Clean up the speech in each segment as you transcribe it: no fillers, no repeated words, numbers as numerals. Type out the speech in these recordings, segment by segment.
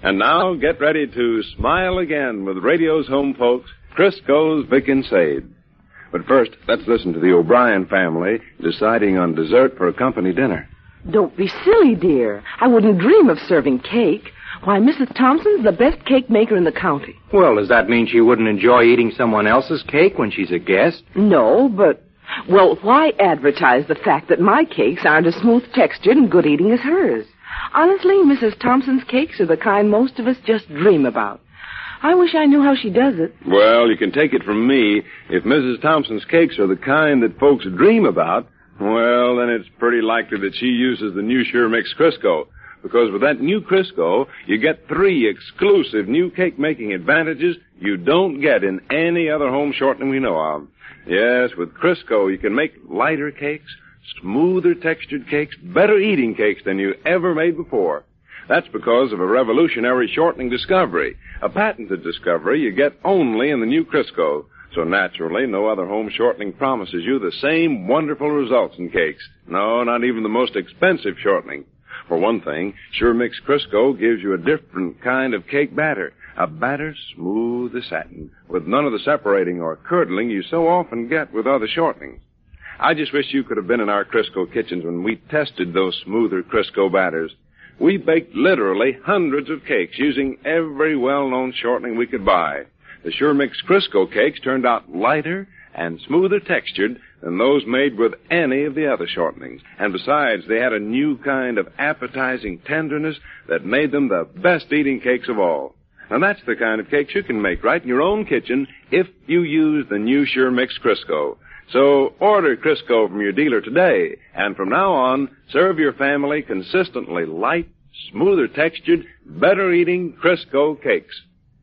And now, get ready to smile again with radio's home folks, Crisco's Vic and Sade. But first, let's listen to the O'Brien family deciding on dessert for a company dinner. Don't be silly, dear. I wouldn't dream of serving cake. Why, Mrs. Thompson's the best cake maker in the county. Well, does that mean she wouldn't enjoy eating someone else's cake when she's a guest? No, but... Well, why advertise the fact that my cakes aren't as smooth-textured and good eating as hers? Honestly, Mrs. Thompson's cakes are the kind most of us just dream about. I wish I knew how she does it. Well, you can take it from me. If Mrs. Thompson's cakes are the kind that folks dream about, well, then it's pretty likely that she uses the new Sure Mix Crisco. Because with that new Crisco, you get 3 exclusive new cake-making advantages you don't get in any other home shortening we know of. Yes, with Crisco, you can make lighter cakes, smoother textured cakes, better eating cakes than you ever made before. That's because of a revolutionary shortening discovery, a patented discovery you get only in the new Crisco. So naturally, no other home shortening promises you the same wonderful results in cakes. No, not even the most expensive shortening. For one thing, Sure Mix Crisco gives you a different kind of cake batter. A batter smooth as satin, with none of the separating or curdling you so often get with other shortenings. I just wish you could have been in our Crisco kitchens when we tested those smoother Crisco batters. We baked literally hundreds of cakes using every well-known shortening we could buy. The Sure Mix Crisco cakes turned out lighter and smoother textured than those made with any of the other shortenings. And besides, they had a new kind of appetizing tenderness that made them the best eating cakes of all. Now, that's the kind of cakes you can make right in your own kitchen if you use the new Sure Mix Crisco. So order Crisco from your dealer today, and from now on, serve your family consistently light, smoother textured, better eating Crisco cakes.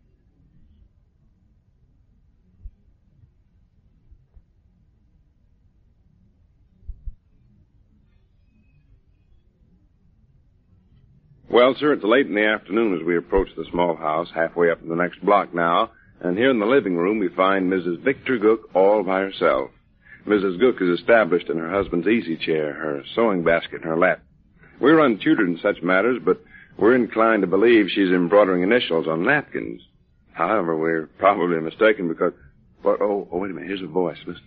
Well, sir, it's late in the afternoon as we approach the small house, halfway up the next block now, and here in the living room we find Mrs. Victor Gook all by herself. Mrs. Gook is established in her husband's easy chair, her sewing basket in her lap. We're untutored in such matters, but we're inclined to believe she's embroidering initials on napkins. However, we're probably mistaken because... Wait a minute, here's a voice. Listen.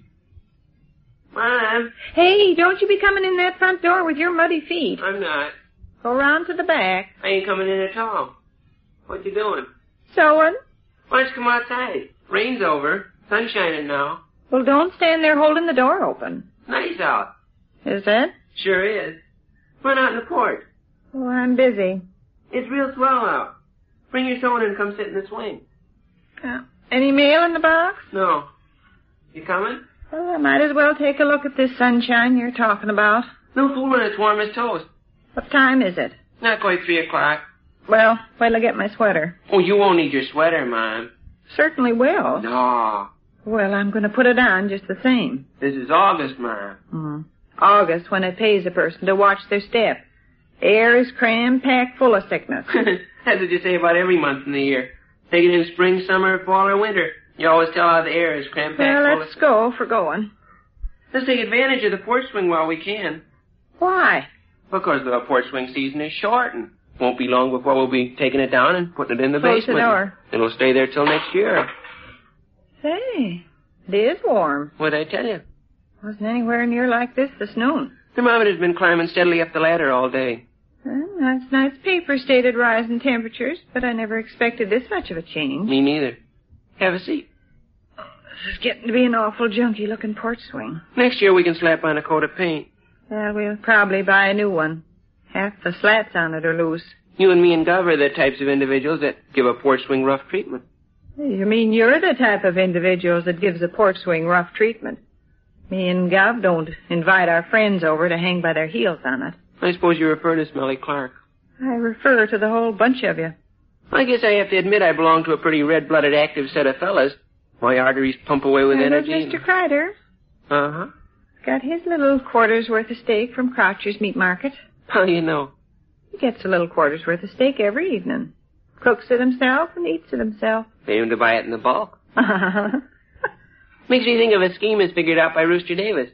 Mom. Hey, don't you be coming in that front door with your muddy feet. I'm not. Go round to the back. I ain't coming in at all. What you doing? Sewing. Why don't you come outside? Rain's over. Sun's shining now. Well, don't stand there holding the door open. Nice out. Is it? Sure is. Run out in the porch. Oh, I'm busy. It's real swell out. Bring your sewing and come sit in the swing. Any mail in the box? No. You coming? Well, I might as well take a look at this sunshine you're talking about. No fooling, it's warm as toast. What time is it? Not quite 3 o'clock. Well, wait till I get my sweater. Oh, you won't need your sweater, Mom. Certainly will. No. Well, I'm going to put it on just the same. This is August, Mom. August, when it pays a person to watch their step. Air is cram-packed full of sickness. That's what you say about every month in the year. Take it in spring, summer, fall, or winter. You always tell how the air is cram-packed full of sickness. Well, let's go for going. Let's take advantage of the porch swing while we can. Why? Because the porch swing season is short, and won't be long before we'll be taking it down and putting it in the Close basement. the door. It'll stay there till next year. Say, it is warm. What'd I tell you? Wasn't anywhere near like this noon. Thermometer's been climbing steadily up the ladder all day. Well, last night's paper stated rising temperatures, but I never expected this much of a change. Me neither. Have a seat. This is getting to be an awful junky-looking porch swing. Next year we can slap on a coat of paint. Well, we'll probably buy a new one. Half the slats on it are loose. You and me and Gov are the types of individuals that give a porch swing rough treatment. You mean you're the type of individuals that gives a porch swing rough treatment? Me and Gov don't invite our friends over to hang by their heels on it. I suppose you refer to Smelly Clark. I refer to the whole bunch of you. I guess I have to admit I belong to a pretty red-blooded, active set of fellas. My arteries pump away with energy. Mr. Kreider. Uh-huh. Got his little quarter's worth of steak from Croucher's Meat Market. How do you know? He gets a little quarter's worth of steak every evening. Cooks it himself and eats it himself. Pay him to buy it in the bulk. Makes me think of a scheme that's figured out by Rooster Davis.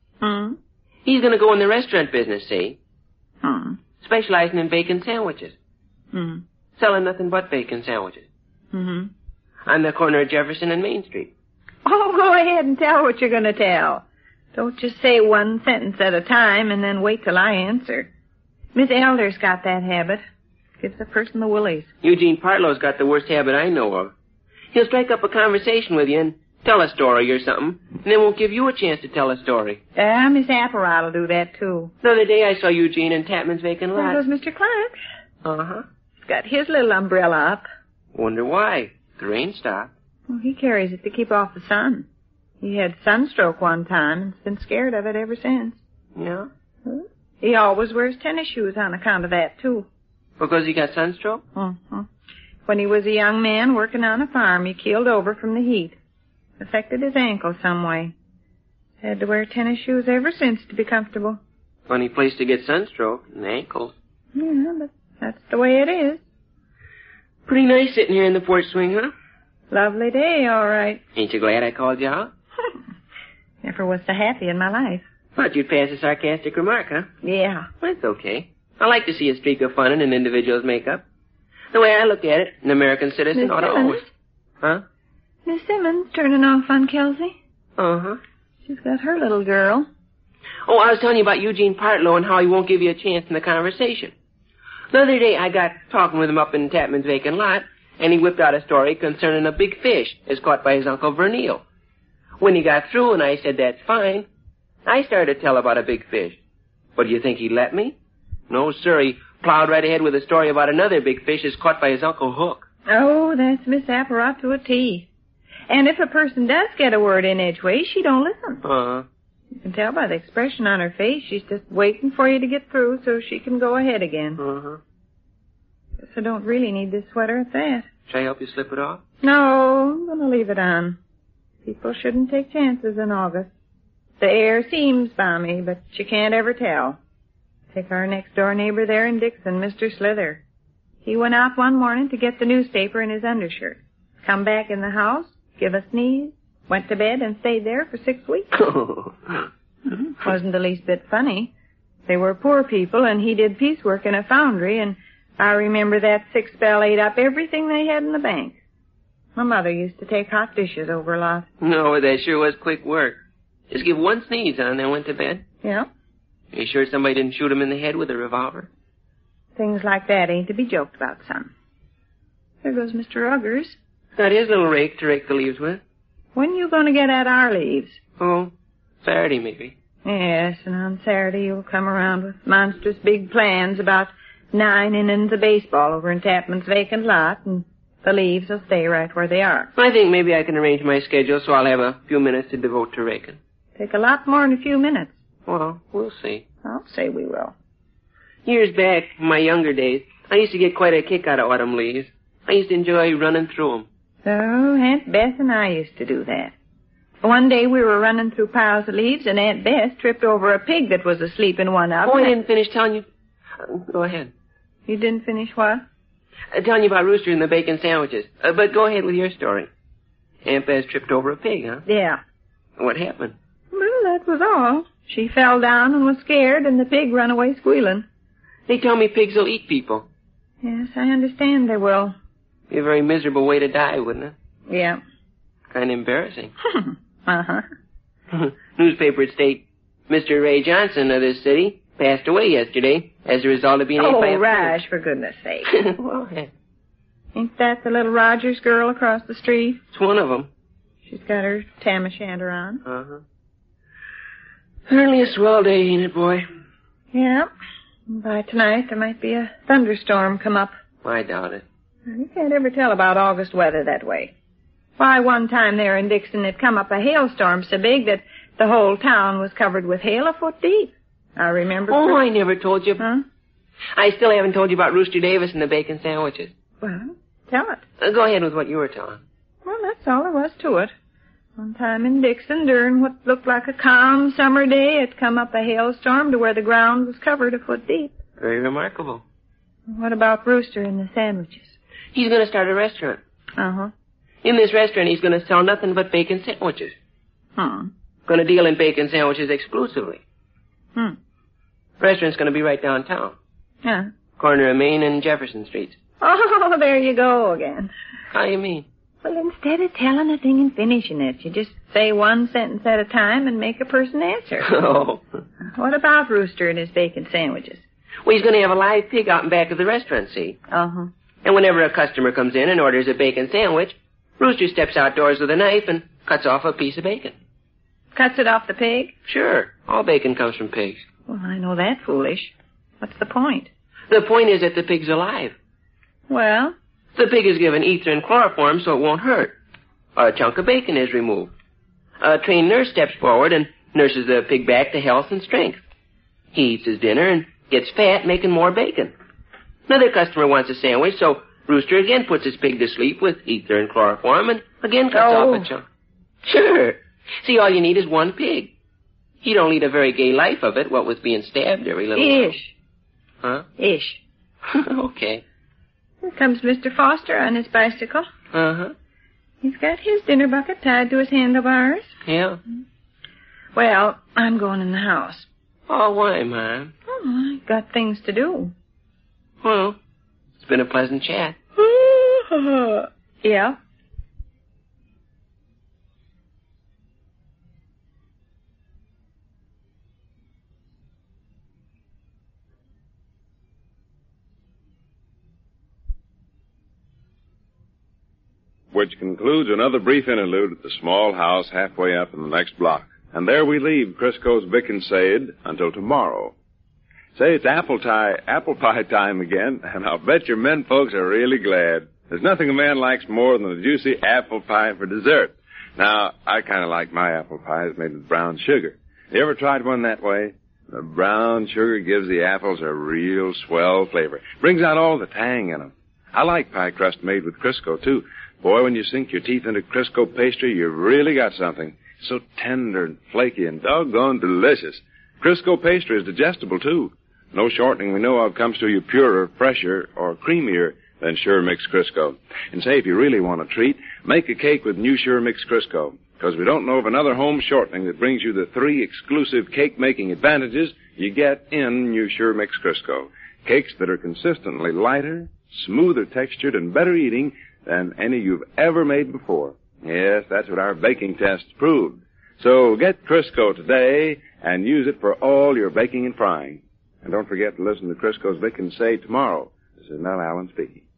He's going to go in the restaurant business, see? Specializing in bacon sandwiches. selling nothing but bacon sandwiches. Mm-hmm. On the corner of Jefferson and Main Street. Oh, go ahead and tell what you're going to tell. Don't just say one sentence at a time and then wait till I answer. Miss Elder's got that habit. Gives a person the willies. Eugene Partlow's got the worst habit I know of. He'll strike up a conversation with you and tell a story or something, and then won't give you a chance to tell a story. Miss Apparat will do that, too. The other day I saw Eugene in Tapman's vacant lot. There goes Mr. Clark. Uh-huh. He's got his little umbrella up. Wonder why. The rain stopped. Well, he carries it to keep off the sun. He had sunstroke one time and's been scared of it ever since. Yeah? He always wears tennis shoes on account of that, too. Because he got sunstroke? Mm-hmm. When he was a young man working on a farm, he keeled over from the heat. Affected his ankle some way. Had to wear tennis shoes ever since to be comfortable. Funny place to get sunstroke, and ankles. Yeah, but that's the way it is. Pretty nice sitting here in the porch swing, huh? Lovely day, all right. Ain't you glad I called you out? Never was so happy in my life. Thought you'd pass a sarcastic remark, huh? Yeah. Well, it's okay. I like to see a streak of fun in an individual's makeup. The way I look at it, an American citizen Miss ought to Simmons? always... Huh? Miss Simmons turning off on Kelsey. Uh-huh. She's got her little girl. Oh, I was telling you about Eugene Partlow and how he won't give you a chance in the conversation. The other day I got talking with him up in Tapman's vacant lot, and he whipped out a story concerning a big fish as caught by his Uncle Vernil. When he got through and I said, that's fine, I started to tell about a big fish. But do you think he'd let me? No, sir. He plowed right ahead with a story about another big fish as caught by his Uncle Hook. Oh, that's Miss Apparat to a T. And if a person does get a word in edgeways, she don't listen. Uh-huh. You can tell by the expression on her face she's just waiting for you to get through so she can go ahead again. Uh-huh. Guess I don't really need this sweater at that. Shall I help you slip it off? No, I'm going to leave it on. People shouldn't take chances in August. The air seems balmy, but you can't ever tell. Take our next-door neighbor there in Dixon, Mr. Slither. He went out one morning to get the newspaper in his undershirt. Come back in the house, give a sneeze, went to bed, and stayed there for 6 weeks. Wasn't the least bit funny. They were poor people, and he did piecework in a foundry, and I remember that sick spell ate up everything they had in the bank. My mother used to take hot dishes over a lot. No, that sure was quick work. Just give one sneeze on, then went to bed. Yeah? Are you sure somebody didn't shoot him in the head with a revolver? Things like that ain't to be joked about, son. There goes Mr. Ruggers. Got his little rake to rake the leaves with. When you going to get at our leaves? Oh, Saturday maybe. Yes, and on Saturday you'll come around with monstrous big plans about 9 innings of baseball over in Tapman's vacant lot, and the leaves will stay right where they are. I think maybe I can arrange my schedule so I'll have a few minutes to devote to raking. Take a lot more than a few minutes. Well, we'll see. I'll say we will. Years back, in my younger days, I used to get quite a kick out of autumn leaves. I used to enjoy running through them. So, Aunt Bess and I used to do that. One day we were running through piles of leaves, and Aunt Bess tripped over a pig that was asleep in one of them. Oh, I didn't finish telling you. Go ahead. You didn't finish what? Telling you about Rooster and the bacon sandwiches. But go ahead with your story. Aunt Bess tripped over a pig, huh? Yeah. What happened? Well, that was all. She fell down and was scared, and the pig ran away squealing. They tell me pigs will eat people. Yes, I understand they will. Be a very miserable way to die, wouldn't it? Yeah. Kind of embarrassing. Uh-huh. Newspaper state Mr. Ray Johnson of this city passed away yesterday as a result of being ate by a pig. Oh, Raj, for goodness sake. Well, hey, Ain't that the little Rogers girl across the street? it's one of them. She's got her tam o' shanter on. Uh-huh. Certainly a swell day, ain't it, boy? Yeah. By tonight, there might be a thunderstorm come up. I doubt it. You can't ever tell about August weather that way. Why, one time there in Dixon, it come up a hailstorm so big that the whole town was covered with hail a foot deep. I remember... Oh, I never told you. Huh? I still haven't told you about Rooster Davis and the bacon sandwiches. Well, tell it. Go ahead with what you were telling. Well, that's all there was to it. One time in Dixon, during what looked like a calm summer day, it come up a hailstorm to where the ground was covered a foot deep. Very remarkable. What about Rooster and the sandwiches? He's going to start a restaurant. Uh-huh. In this restaurant, he's going to sell nothing but bacon sandwiches. Going to deal in bacon sandwiches exclusively. Restaurant's going to be right downtown. Yeah. Corner of Main and Jefferson Streets. Oh, there you go again. How you mean? Well, instead of telling a thing and finishing it, you just say one sentence at a time and make a person answer. Oh. What about Rooster and his bacon sandwiches? Well, he's going to have a live pig out in back of the restaurant, see? Uh-huh. And whenever a customer comes in and orders a bacon sandwich, Rooster steps outdoors with a knife and cuts off a piece of bacon. Cuts it off the pig? Sure. All bacon comes from pigs. Well, I know that foolish. What's the point? The point is that the pig's alive. Well? The pig is given ether and chloroform so it won't hurt. A chunk of bacon is removed. A trained nurse steps forward and nurses the pig back to health and strength. He eats his dinner and gets fat, making more bacon. Another customer wants a sandwich, so Rooster again puts his pig to sleep with ether and chloroform and again cuts off a chunk. Sure. See, all you need is one pig. He don't lead a very gay life of it, what with being stabbed every little while. Ish. Huh? Ish. Okay. Here comes Mr. Foster on his bicycle. Uh-huh. He's got his dinner bucket tied to his handlebars. Yeah. Well, I'm going in the house. Oh, why, Mom? Oh, I got things to do. Well, it's been a pleasant chat. Yeah. Which concludes another brief interlude at the small house halfway up in the next block. And there we leave Crisco's Bick and Sade until tomorrow. Say, it's apple pie time again, and I'll bet your men folks are really glad. There's nothing a man likes more than a juicy apple pie for dessert. Now, I kind of like my apple pies made with brown sugar. You ever tried one that way? The brown sugar gives the apples a real swell flavor. Brings out all the tang in them. I like pie crust made with Crisco, too. Boy, when you sink your teeth into Crisco pastry, you've really got something. So tender and flaky and doggone delicious. Crisco pastry is digestible, too. No shortening we know of comes to you purer, fresher, or creamier than Sure Mix Crisco. And say, if you really want a treat, make a cake with new Sure Mix Crisco. Because we don't know of another home shortening that brings you the 3 exclusive cake-making advantages you get in new Sure Mix Crisco. Cakes that are consistently lighter, smoother textured, and better eating than any you've ever made before. Yes, that's what our baking tests proved. So get Crisco today and use it for all your baking and frying. And don't forget to listen to Crisco's Bick and Say tomorrow. This is Mel Allen speaking.